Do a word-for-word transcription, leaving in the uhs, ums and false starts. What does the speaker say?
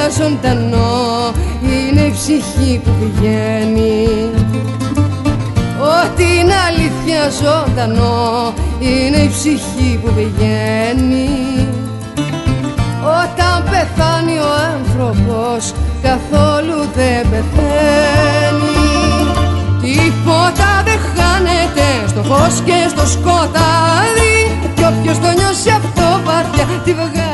ζωντανό είναι η ψυχή που πηγαίνει. Ό,τι είναι αλήθεια ζωντανό είναι η ψυχή που πηγαίνει. Όταν πεθάνει ο άνθρωπος καθόλου δεν πεθαίνει. Τίποτα δεν χάνεται στο φως και στο σκοτάδι, κι όποιος το νιώσει αυτό βαθιά τη βγάζει.